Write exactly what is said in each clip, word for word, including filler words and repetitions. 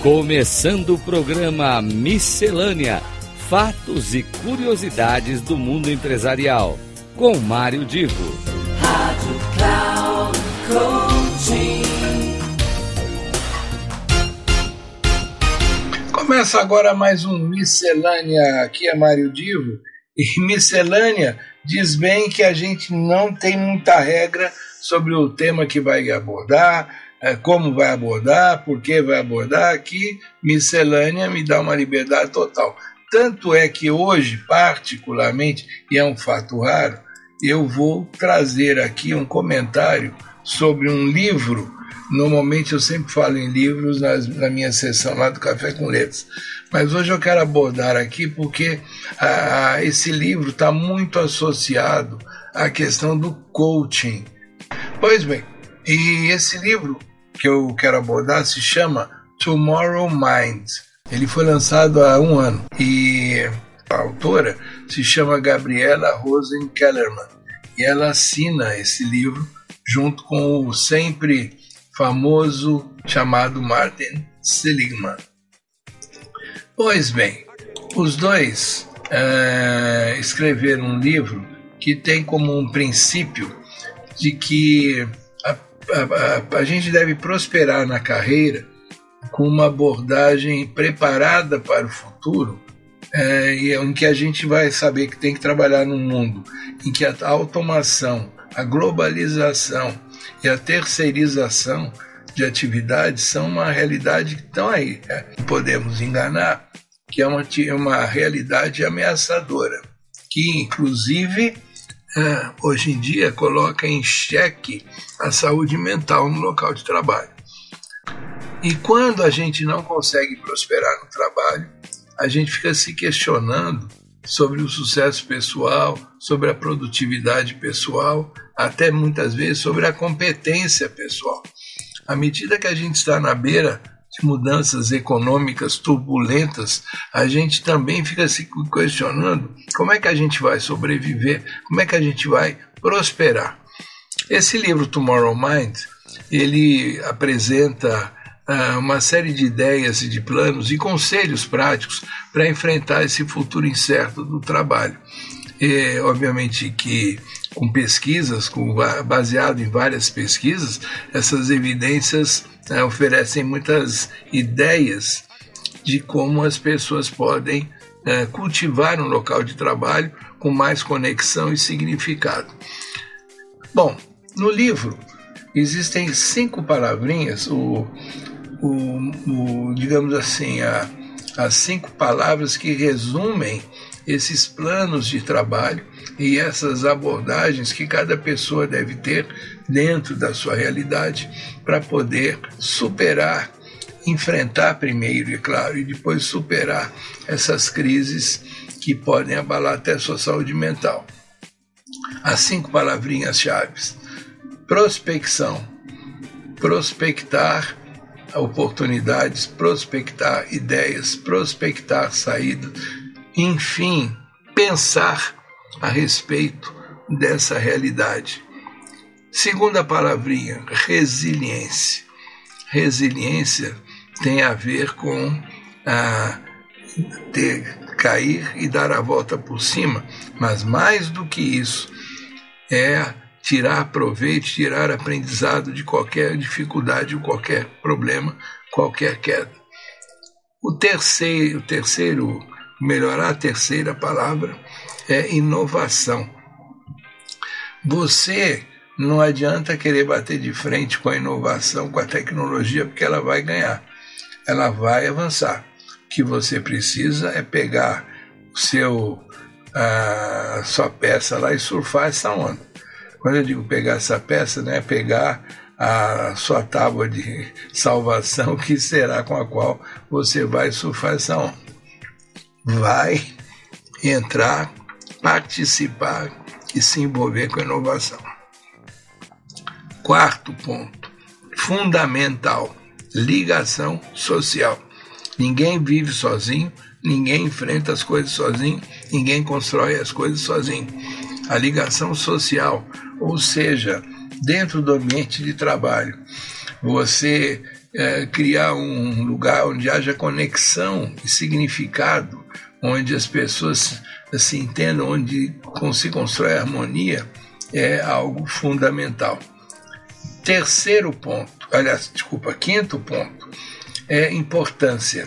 Começando o programa Miscelânea: Fatos e Curiosidades do Mundo Empresarial, com Mário Divo. Rádio Cloud Coaching. Começa agora mais um Miscelânea. Aqui é Mário Divo. E Miscelânea diz bem que a gente não tem muita regra sobre o tema que vai abordar, como vai abordar, por que vai abordar. Aqui, Miscelânea me dá uma liberdade total. Tanto é que hoje, particularmente, e é um fato raro, eu vou trazer aqui um comentário sobre um livro. Normalmente eu sempre falo em livros nas, na minha sessão lá do Café com Letras, mas hoje eu quero abordar aqui porque ah, esse livro está muito associado à questão do coaching. Pois bem, e esse livro que eu quero abordar se chama Tomorrow Mind. Ele foi lançado há um ano e a autora se chama Gabriela Rosen Kellerman e ela assina esse livro junto com o sempre famoso chamado Martin Seligman. Pois bem, os dois uh, escreveram um livro que tem como um princípio de que a, a, a, a gente deve prosperar na carreira com uma abordagem preparada para o futuro, é, em que a gente vai saber que tem que trabalhar num mundo em que a automação, a globalização e a terceirização de atividades são uma realidade que estão aí. É, não podemos enganar que é uma, uma realidade ameaçadora, que inclusive é, hoje em dia coloca em xeque a saúde mental no local de trabalho. E quando a gente não consegue prosperar no trabalho, a gente fica se questionando sobre o sucesso pessoal, sobre a produtividade pessoal, até muitas vezes sobre a competência pessoal. À medida que a gente está na beira de mudanças econômicas turbulentas, a gente também fica se questionando como é que a gente vai sobreviver, como é que a gente vai prosperar. Esse livro, Tomorrow Mind, ele apresenta uh, uma série de ideias e de planos e conselhos práticos para enfrentar esse futuro incerto do trabalho. E, obviamente que com pesquisas, com, baseado em várias pesquisas, essas evidências né, oferecem muitas ideias de como as pessoas podem né, cultivar um local de trabalho com mais conexão e significado. Bom, no livro existem cinco palavrinhas, o, o, o, digamos assim, a, as cinco palavras que resumem esses planos de trabalho e essas abordagens que cada pessoa deve ter dentro da sua realidade para poder superar, enfrentar primeiro, é claro, e depois superar essas crises que podem abalar até a sua saúde mental. As cinco palavrinhas chaves: prospecção, prospectar oportunidades, prospectar ideias, prospectar saídas, enfim, pensar a respeito dessa realidade. Segunda palavrinha, resiliência. Resiliência tem a ver com a, ter, cair e dar a volta por cima, mas mais do que isso, é tirar proveito, tirar aprendizado de qualquer dificuldade, qualquer problema, qualquer queda. O terceiro, o terceiro melhorar a terceira palavra é inovação. Você não adianta querer bater de frente com a inovação, com a tecnologia, porque ela vai ganhar, ela vai avançar. O que você precisa é pegar o seu, a sua peça lá e surfar essa onda. Quando eu digo pegar essa peça, não é pegar a sua tábua de salvação, que será com a qual você vai surfar essa onda. Vai entrar, participar e se envolver com a inovação. Quarto ponto, fundamental, ligação social. Ninguém vive sozinho, ninguém enfrenta as coisas sozinho, ninguém constrói as coisas sozinho. A ligação social, ou seja, dentro do ambiente de trabalho, você é, criar um lugar onde haja conexão e significado, onde as pessoas se entendam, onde se constrói harmonia, é algo fundamental. Terceiro ponto, aliás, desculpa, quinto ponto, é importância.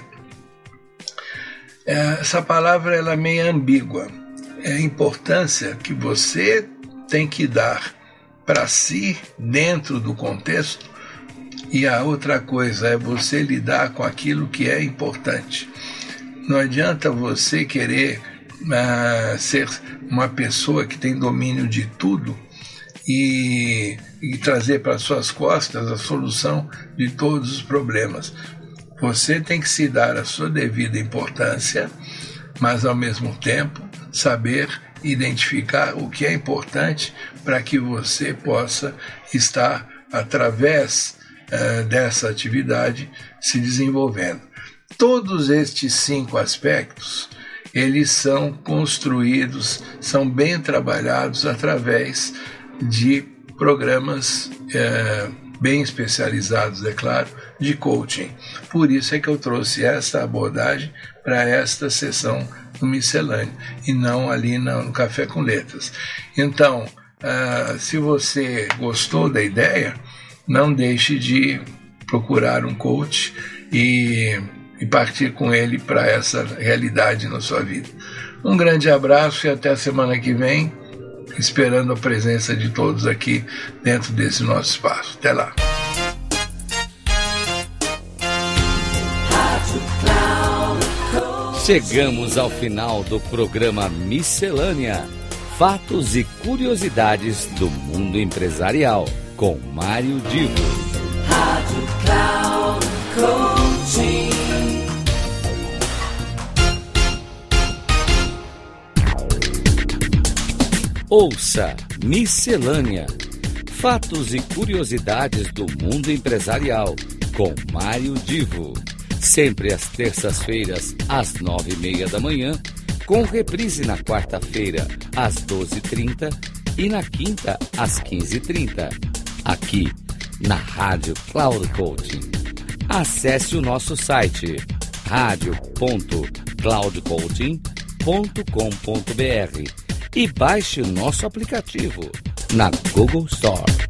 Essa palavra ela é meio ambígua. É a importância que você tem que dar para si dentro do contexto, e a outra coisa é você lidar com aquilo que é importante. Não adianta você querer uh, ser uma pessoa que tem domínio de tudo e, e trazer para suas costas a solução de todos os problemas. Você tem que se dar a sua devida importância, mas ao mesmo tempo saber identificar o que é importante para que você possa estar, através uh, dessa atividade, se desenvolvendo. Todos estes cinco aspectos, eles são construídos, são bem trabalhados através de programas uh, bem especializados, é claro, de coaching. Por isso é que eu trouxe essa abordagem para esta sessão do Miscelâneo, e não ali no Café com Letras. Então, uh, se você gostou da ideia, não deixe de procurar um coach e, e partir com ele para essa realidade na sua vida. Um grande abraço e até a semana que vem, esperando a presença de todos aqui dentro desse nosso espaço. Até lá. Chegamos ao final do programa Miscelânea: Fatos e Curiosidades do Mundo Empresarial, com Mário Divo. Rádio Cloud Coaching. Ouça Miscelânea: Fatos e Curiosidades do Mundo Empresarial, com Mário Divo. Sempre às terças-feiras, às nove e meia da manhã, com reprise na quarta-feira, às doze e trinta e na quinta, às quinze e trinta, aqui na Rádio Cloud Coaching. Acesse o nosso site rádio ponto cloud coaching ponto com ponto b r e baixe o nosso aplicativo na Google Store.